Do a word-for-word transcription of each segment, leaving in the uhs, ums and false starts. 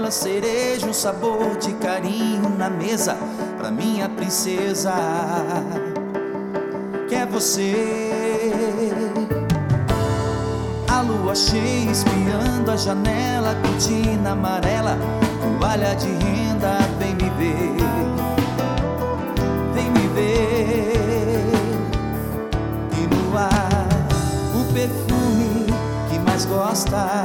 vela, cereja, um sabor de carinho na mesa pra minha princesa, que é você. A lua cheia espiando a janela, cortina amarela, toalha de renda, vem me ver, vem me ver. E no ar, o perfume que mais gosta,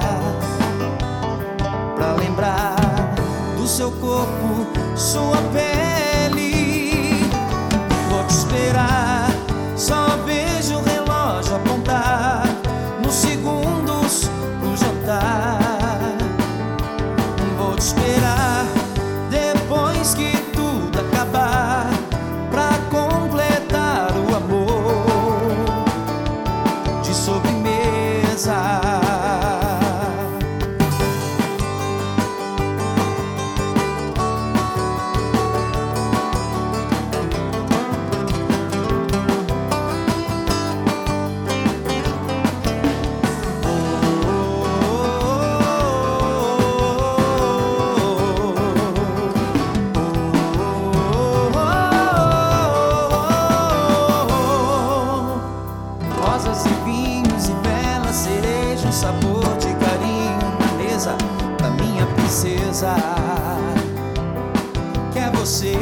pra lembrar do seu corpo, sua pele. Vou te esperar, só vejo o relógio apontar nos segundos pro jantar. Vou te esperar depois que tudo acabar, pra completar o amor de sobremesa. Rosas e vinhos e velas, cereja, um sabor de carinho na mesa pra minha princesa, que é você.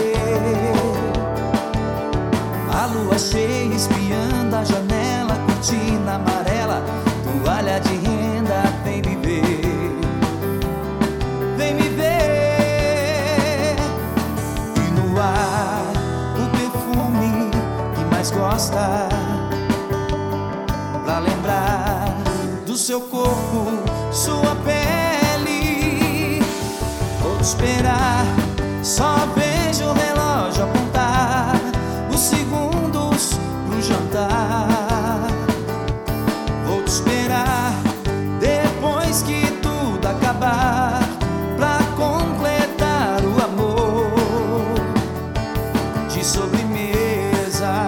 A lua cheia espiando a janela, cortina amarela, toalha de renda, vem me ver, vem me ver. E no ar, o perfume que mais gosta, pra lembrar do seu corpo, sua pele. Vou te esperar, só vejo o relógio apontar os segundos pro jantar. Vou te esperar depois que tudo acabar, pra completar o amor de sobremesa.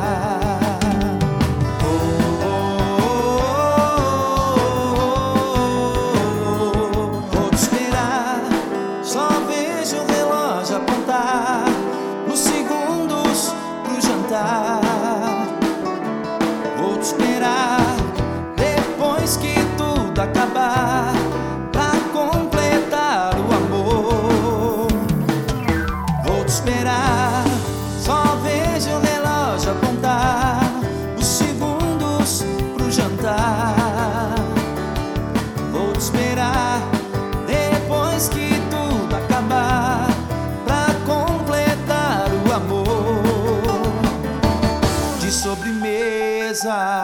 Vou te esperar depois que tudo acabar, pra completar o amor. Vou te esperar, só vejo o relógio apontar os segundos pro jantar. Vou te esperar depois que tudo acabar, pra completar o amor de sobremesa.